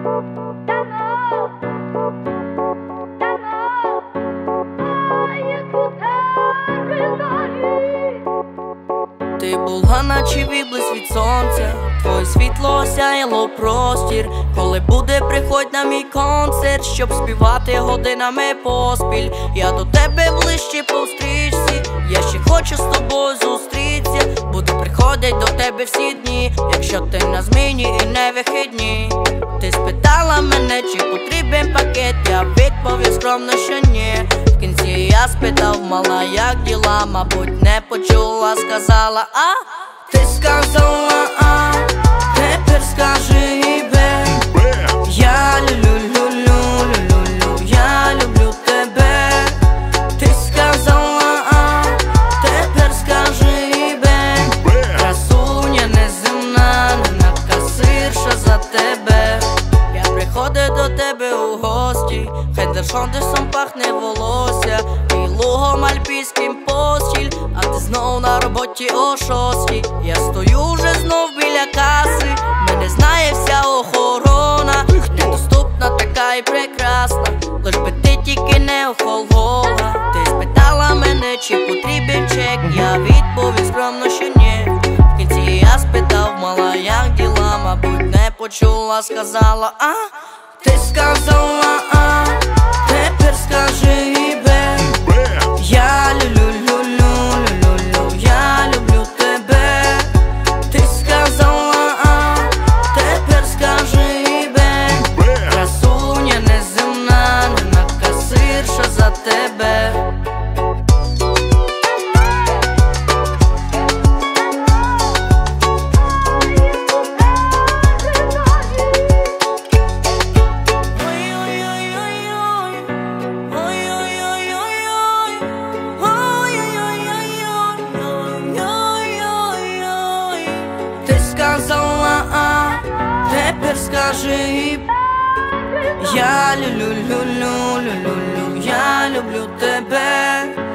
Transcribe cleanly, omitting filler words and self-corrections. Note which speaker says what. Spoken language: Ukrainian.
Speaker 1: Ти була, наче відблиск від сонця, твоє світло осяяло простір. Коли буде, приходь на мій концерт, щоб співати годинами поспіль. Я до тебе ближче по стрічці, я ще хочу з тобою зустрітися. Буду приходить до тебе всі дні, якщо ти на зміні і не вихідні. Ти спитала мене, чи потрібен пакет, я відповів скромно, що ні. В кінці я спитав, мала, як діла, мабуть, не почула, сказала, а? Ти сказала, а? Тепер скажи і бе. Я люблю, я люблю тебе. Ти сказала, а? Тепер скажи і бе. Красуня неземна, не накасирша за тебе. Я приходив до тебе у гості, Хендершондесом пахне волосся і лугом альпійським постіль. А ти знов на роботі о 6. Я стою вже знов біля каси, мене знає вся охорона. Недоступна така і прекрасна, лиш би ти тільки не охолола. Ти спитала мене, чи потрібен чек, я відповів скромно, що ні. В кінці я спитав, мала, як діла, мабуть, не почула, сказала, а? Ти сказала, а? Тепер скажи і бе. Я люблю, я люблю тебе. Ти сказала, а? Тепер скажи і бе. Красуня неземна, не накасирша за тебе. Сказала, а? Тепер скажи. Я люблю, я люблю тебе.